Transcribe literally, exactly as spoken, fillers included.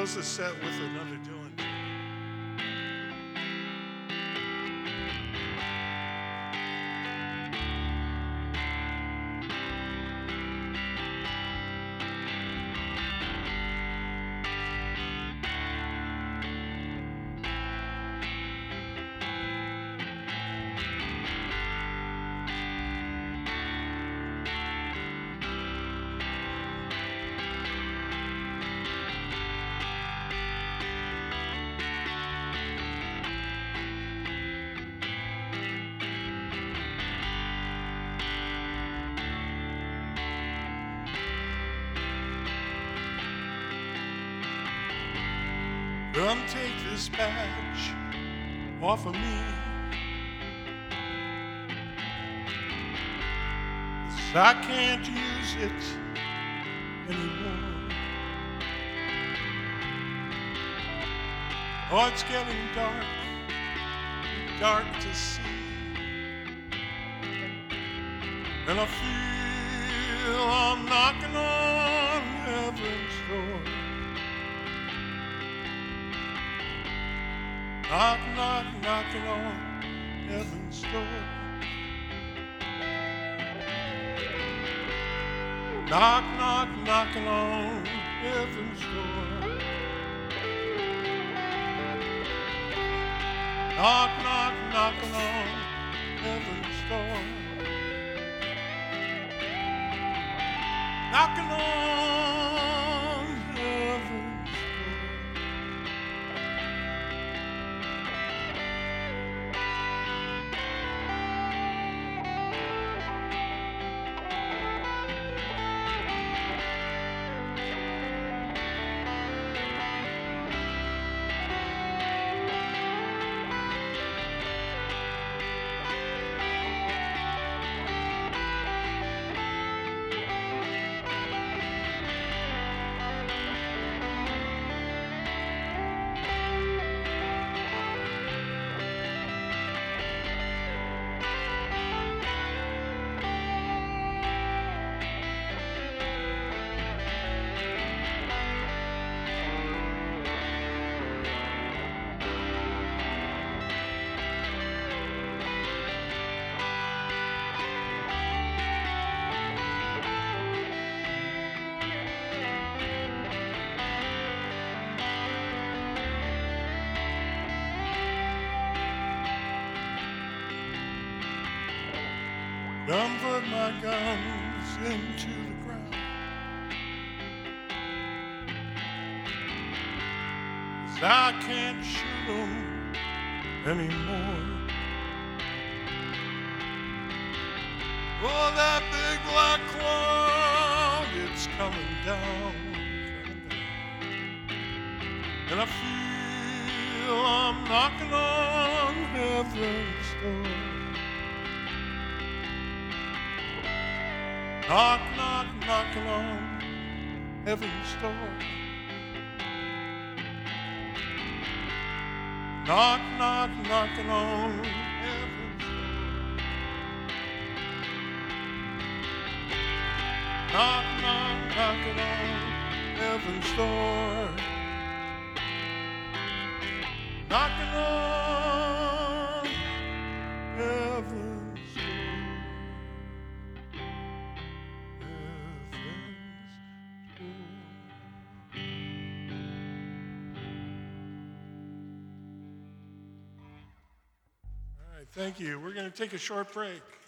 close the set with another Dylan. Come take this badge off of me, 'cause I can't use it anymore. Oh, it's getting dark, dark to see, and I feel I'm knocking on heaven's door. Knock, knock, knocking on heaven's door. Knock, knock, knocking on heaven's door. Knock, knock, knocking on heaven's door. Knocking on heaven's door. Come put my guns into the ground, 'cause I can't shoot them anymore. Oh, that big black cloud, it's coming down, coming down. And I feel I'm knocking on heaven's door. Knock, knock, knocking on heaven's door. Knock, knock, knocking on heaven's door. Knock, knock, knocking on heaven's door. Knocking on heaven's door. Thank you. We're going to take a short break.